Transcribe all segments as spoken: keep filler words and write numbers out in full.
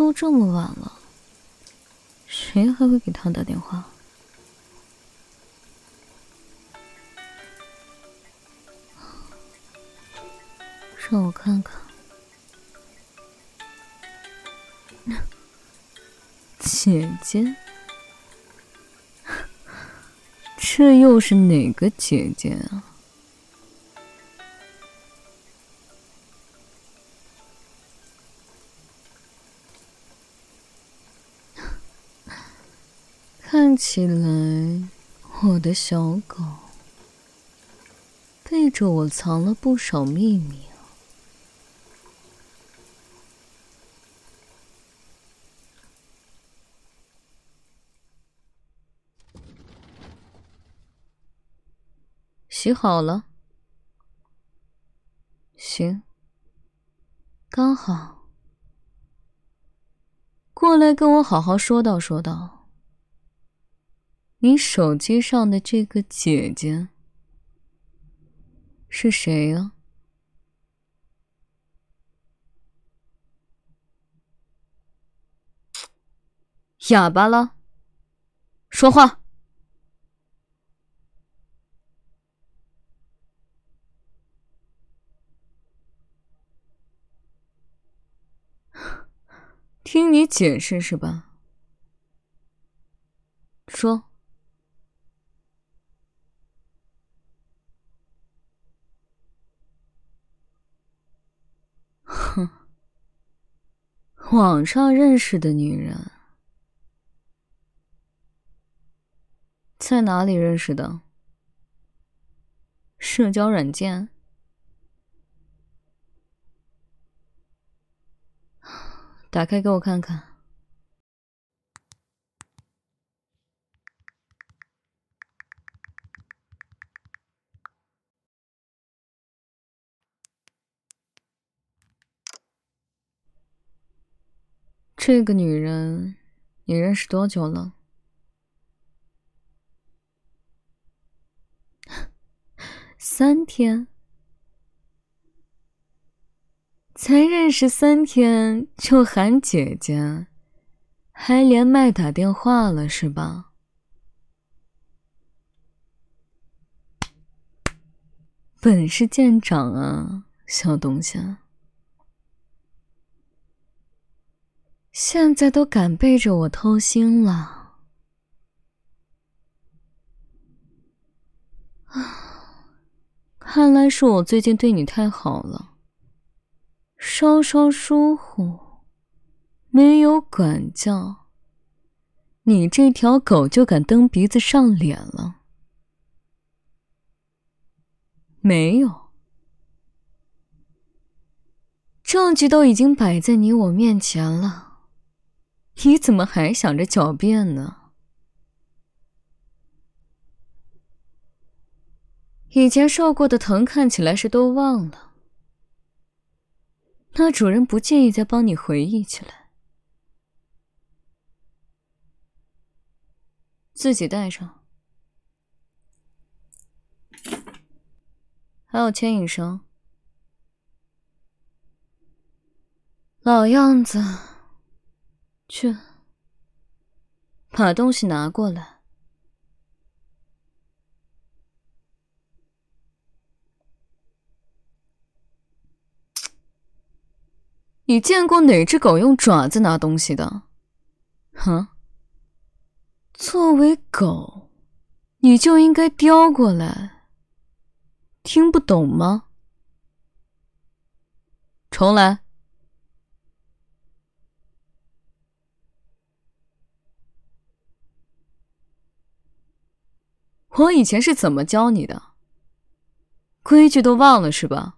都这么晚了，谁还会给他打电话？让我看看。姐姐？这又是哪个姐姐啊？看起来我的小狗背着我藏了不少秘密啊。洗好了，行，刚好，过来跟我好好说道说道。你手机上的这个姐姐是谁啊？哑巴了，说话。听你解释是吧？说。哼，网上认识的女人，在哪里认识的？社交软件？打开给我看看。这个女人，你认识多久了？三天？才认识三天就喊姐姐，还连麦打电话了是吧？本事见长啊，小东西。现在都敢背着我偷腥了。啊，看来是我最近对你太好了，稍稍疏忽，没有管教，你这条狗就敢蹬鼻子上脸了。没有，证据都已经摆在你我面前了，你怎么还想着狡辩呢？以前受过的疼看起来是都忘了，那主人不介意再帮你回忆起来。自己带上，还有牵引绳。老样子，去，把东西拿过来。你见过哪只狗用爪子拿东西的？哼，作为狗，你就应该叼过来。听不懂吗？重来。我以前是怎么教你的？规矩都忘了是吧？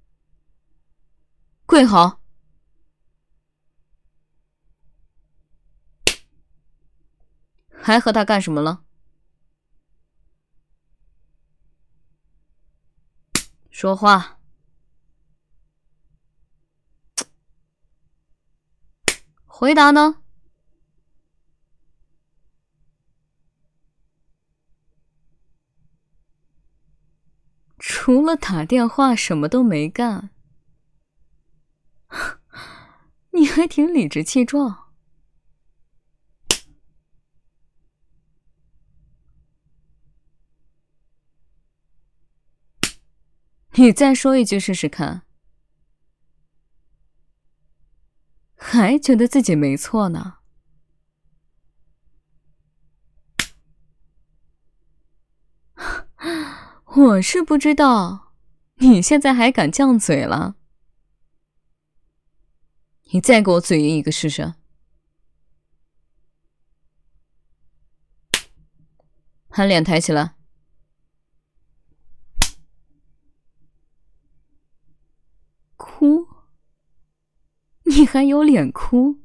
跪好。还和他干什么了？说话。回答呢？除了打电话什么都没干。你还挺理直气壮。 你再说一句试试看。还觉得自己没错呢？我是不知道，你现在还敢犟嘴了？你再给我嘴硬一个试试。把脸抬起来。哭？你还有脸哭？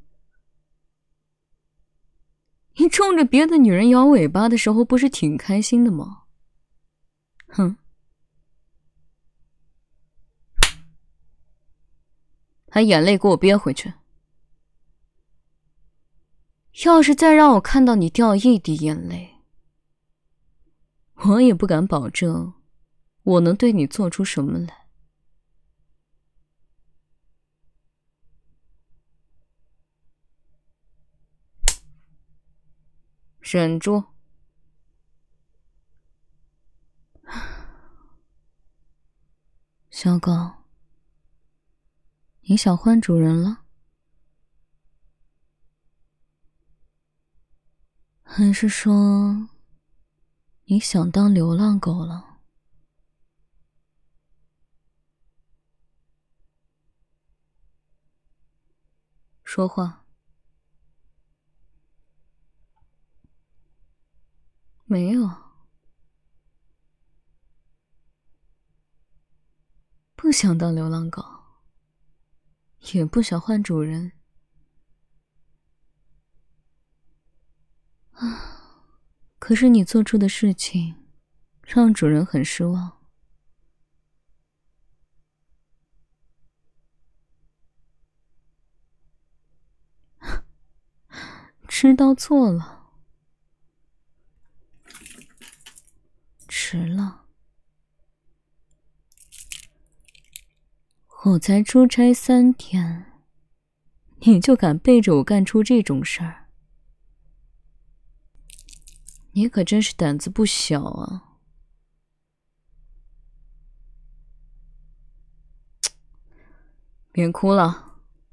你冲着别的女人摇尾巴的时候不是挺开心的吗？哼！把眼泪给我憋回去。要是再让我看到你掉一滴眼泪，我也不敢保证我能对你做出什么来。忍住。小狗，你想换主人了？还是说你想当流浪狗了？说话。没有。不想当流浪狗，也不想换主人。啊，可是你做出的事情让主人很失望。知道错了，迟了。我才出差三天，你就敢背着我干出这种事儿？你可真是胆子不小啊！别哭了。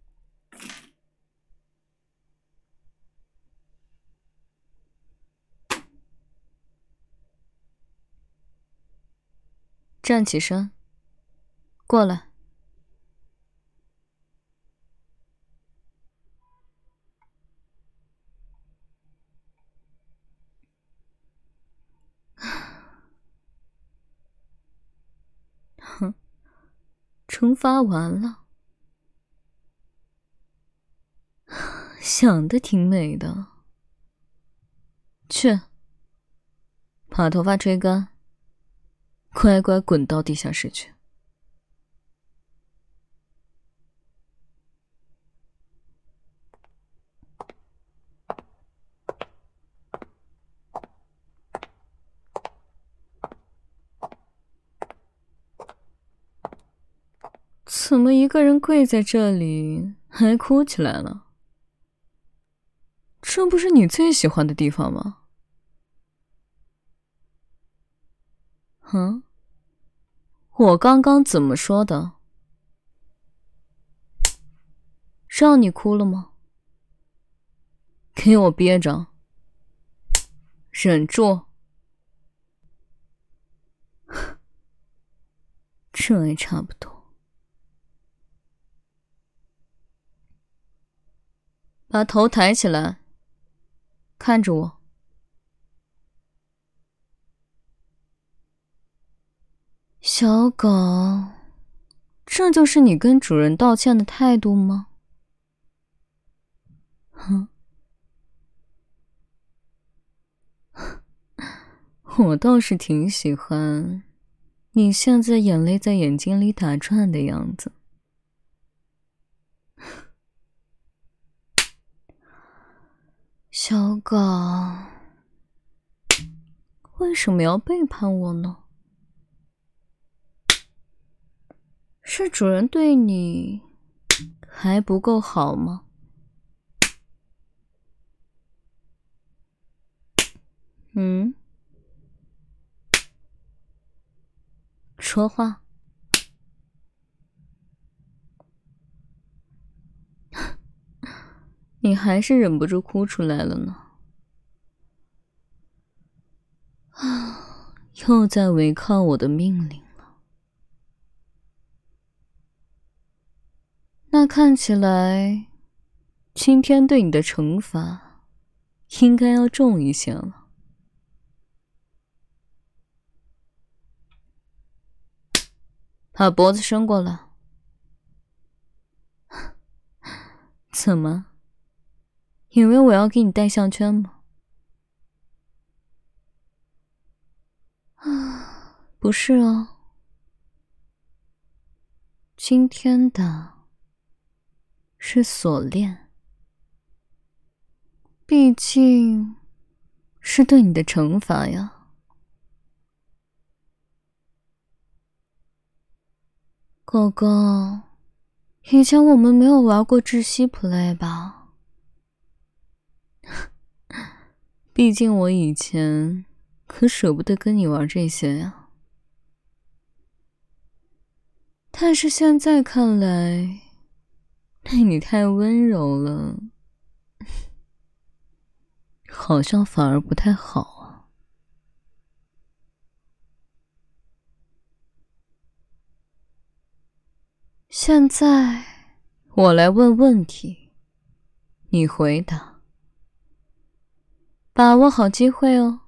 站起身，过来。哼，惩罚完了。想得挺美的。去，把头发吹干，乖乖滚到地下室去。怎么一个人跪在这里还哭起来了？这不是你最喜欢的地方吗？嗯？我刚刚怎么说的？让你哭了吗？给我憋着，忍住。这也差不多。把头抬起来，看着我。小狗，这就是你跟主人道歉的态度吗？哼，我倒是挺喜欢你现在眼泪在眼睛里打转的样子。小狗，为什么要背叛我呢？是主人对你还不够好吗？嗯？说话。 你还是忍不住哭出来了呢。啊，又在违抗我的命令了。那看起来，今天对你的惩罚应该要重一些了。把脖子伸过来。怎么？以为我要给你戴项圈吗？啊，不是哦。今天的是锁链，毕竟是对你的惩罚呀。狗狗，以前我们没有玩过窒息 play 吧？毕竟我以前可舍不得跟你玩这些呀。但是现在看来，对你太温柔了，好像反而不太好啊。现在我来问问题，你回答，把握好机会哦。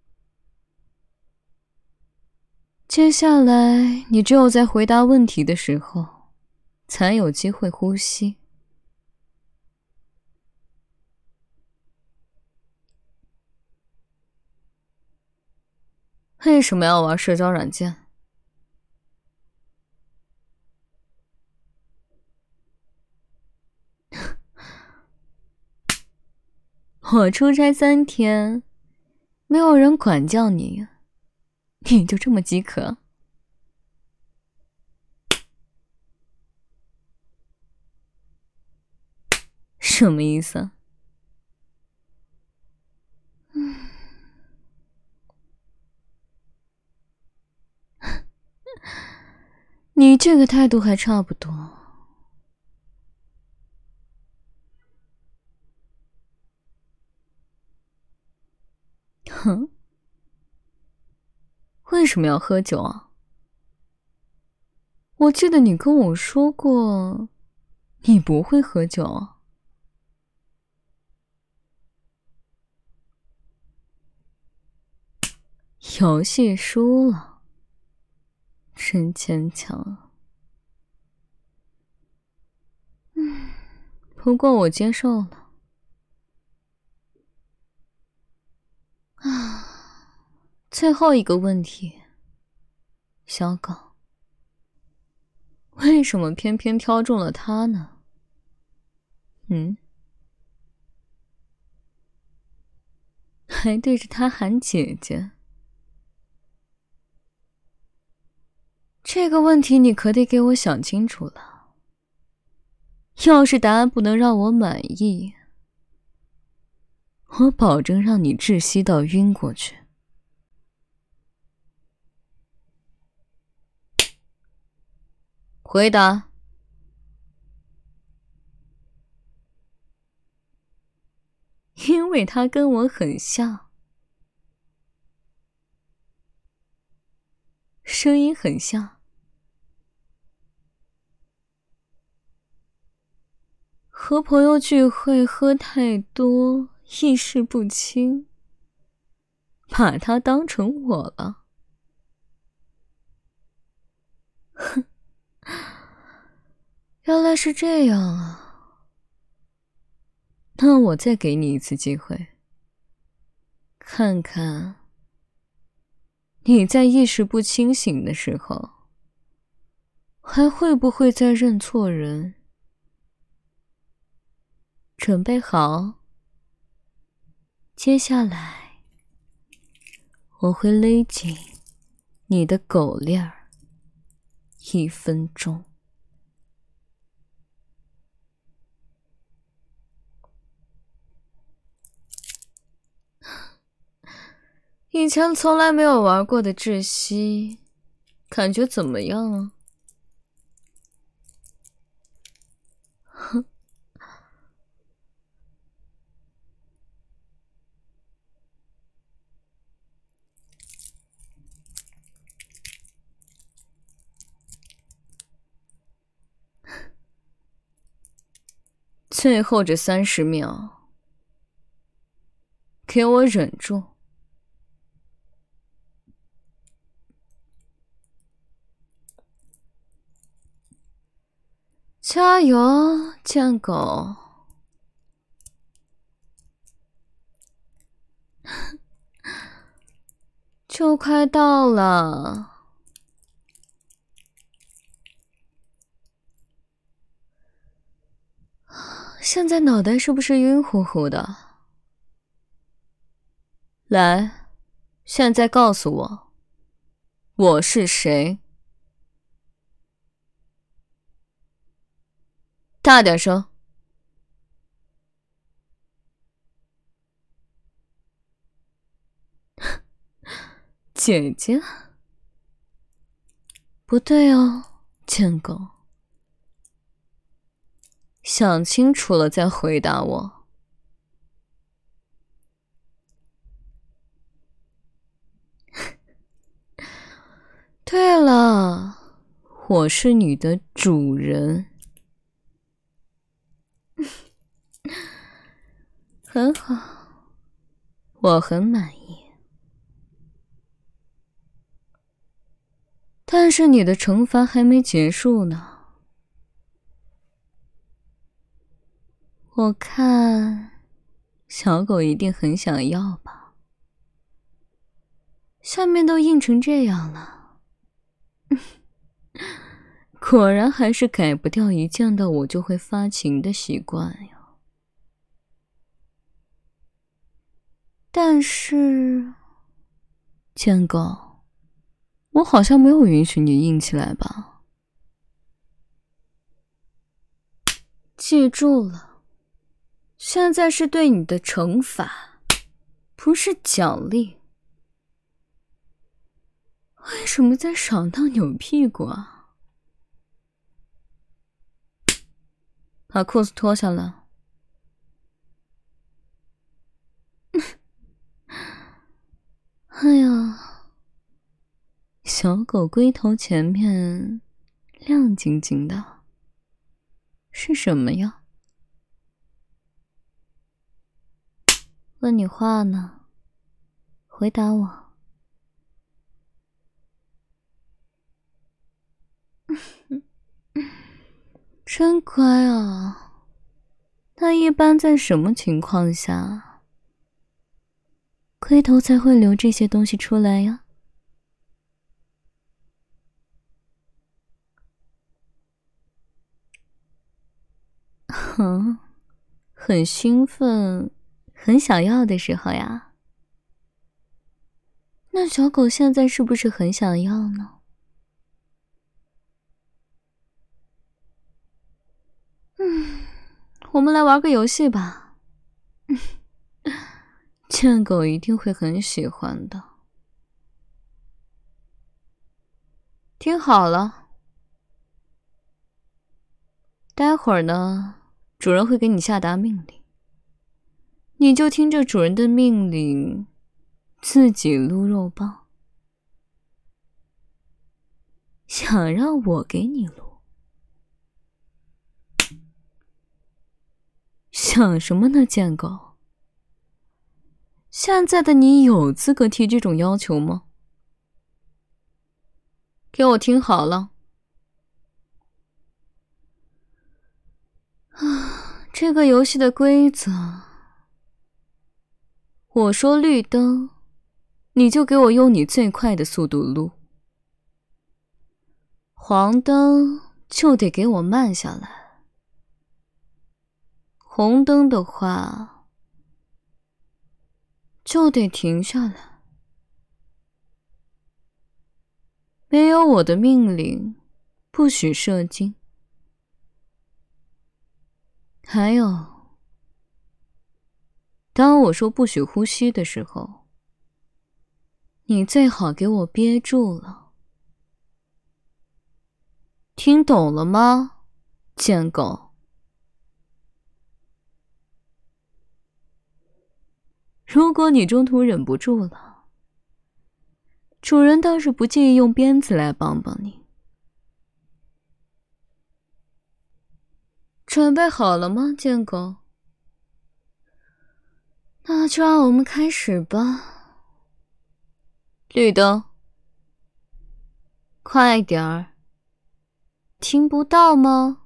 接下来你只有在回答问题的时候，才有机会呼吸。为什么要玩社交软件？我出差三天，没有人管教你，你就这么饥渴？什么意思啊？嗯，你这个态度还差不多。哼，为什么要喝酒啊？我记得你跟我说过，你不会喝酒啊。游戏输了，真坚强啊。嗯，不过我接受了。啊，最后一个问题，小狗，为什么偏偏挑中了他呢？嗯，还对着他喊姐姐。这个问题你可得给我想清楚了。要是答案不能让我满意，我保证让你窒息到晕过去。回答。因为他跟我很像，声音很像，和朋友聚会喝太多，意识不清，把他当成我了。哼，原来是这样啊。那我再给你一次机会，看看你在意识不清醒的时候，还会不会再认错人。准备好，接下来我会勒紧你的狗链儿，一分钟。以前从来没有玩过的窒息，感觉怎么样啊？哼， 最后这三十秒，给我忍住。加油，贱狗！就快到了。现在脑袋是不是晕乎乎的？来，现在告诉我，我是谁？大点声！姐姐？不对哦，贱狗。想清楚了再回答我。对了，我是你的主人。很好，我很满意。但是你的惩罚还没结束呢。我看小狗一定很想要吧。下面都硬成这样了，果然还是改不掉一见到我就会发情的习惯呀。但是，贱狗，我好像没有允许你硬起来吧？记住了，现在是对你的惩罚，不是奖励。为什么在爽到扭屁股啊？把裤子脱下来。哎呀，小狗龟头前面亮晶晶的，是什么呀？问你话呢，回答我。真乖啊。那一般在什么情况下，龟头才会流这些东西出来呀？哼，很兴奋，很想要的时候呀。那小狗现在是不是很想要呢？嗯，我们来玩个游戏吧。贱狗一定会很喜欢的。听好了，待会儿呢，主人会给你下达命令，你就听着主人的命令，自己撸肉棒。想让我给你撸？想什么呢，贱狗？现在的你有资格提这种要求吗？给我听好了。啊，这个游戏的规则，我说绿灯，你就给我用你最快的速度撸；黄灯就得给我慢下来；红灯的话，就得停下来。没有我的命令，不许射精。还有，当我说不许呼吸的时候，你最好给我憋住了。听懂了吗，贱狗？如果你中途忍不住了，主人倒是不介意用鞭子来帮帮你。 准备好了吗，贱狗？那就让我们开始吧。绿灯，快点儿！听不到吗？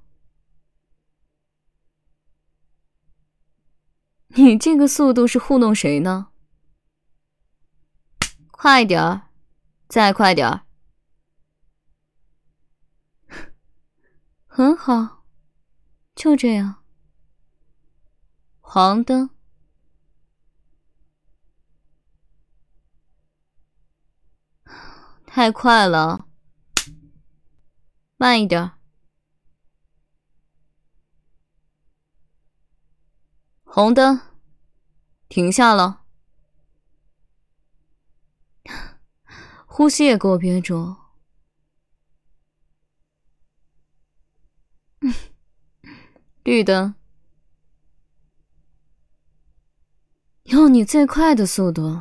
你这个速度是糊弄谁呢？快点儿，再快点儿！很好，就这样。黄灯。太快了，慢一点。红灯，停下了。呼吸也给我憋住。绿灯，用你最快的速度。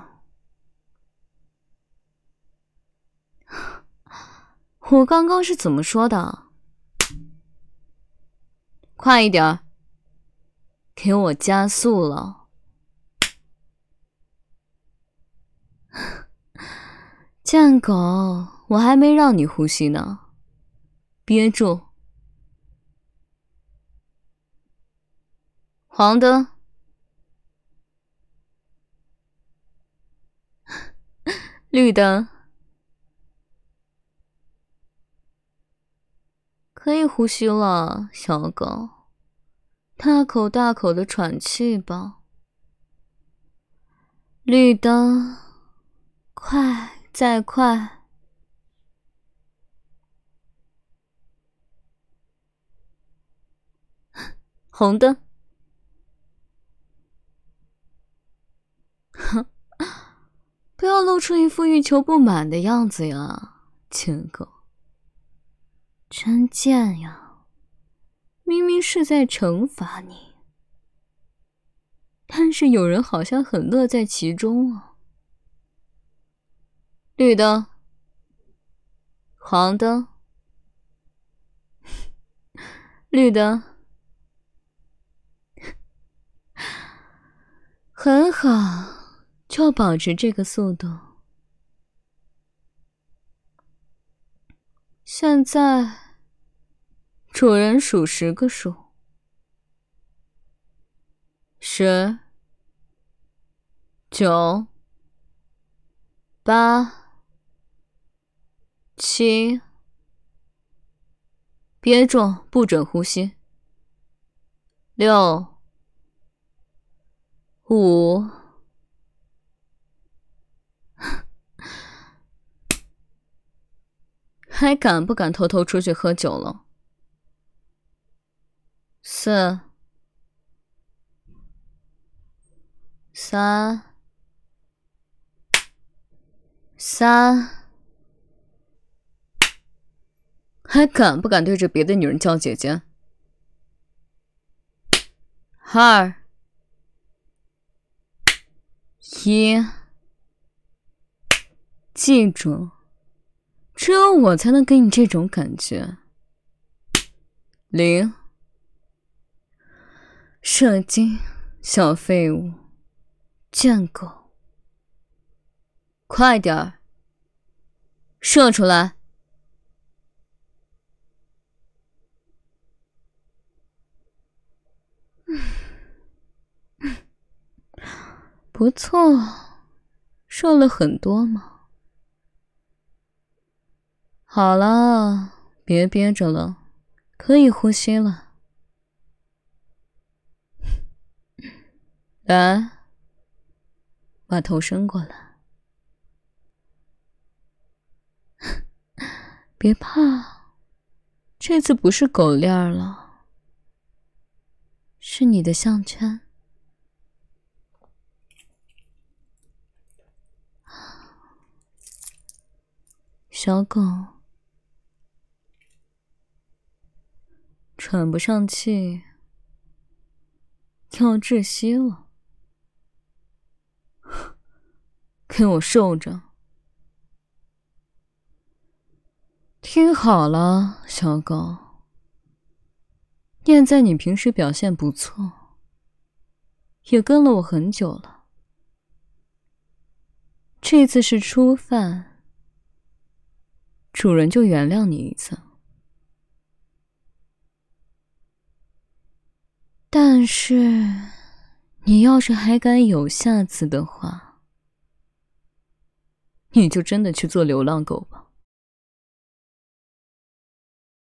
我刚刚是怎么说的？快一点，给我加速了。贱狗，我还没让你呼吸呢，憋住。黄灯，绿灯，可以呼吸了，小狗，大口大口的喘气吧。绿灯，快，再快。红灯。哼，不要露出一副欲求不满的样子呀，贱狗。真贱呀，明明是在惩罚你，但是有人好像很乐在其中啊。绿灯，黄灯，绿灯，很好，就保持这个速度。现在，主人数十个数，十、九、八、七，憋住，不准呼吸。六、五。还敢不敢偷偷出去喝酒了？四、三、三，还敢不敢对着别的女人叫姐姐？二、一，记住，只有我才能给你这种感觉。零，射精，小废物，贱狗，快点儿，射出来！不错，射了很多嘛。好了，别憋着了，可以呼吸了。来，把头伸过来。别怕，这次不是狗链了，是你的项圈。小狗，喘不上气，要窒息了，给我受着！听好了，小狗， 念在你平时表现不错，也跟了我很久了，这次是初犯，主人就原谅你一次。但是你要是还敢有下次的话，你就真的去做流浪狗吧。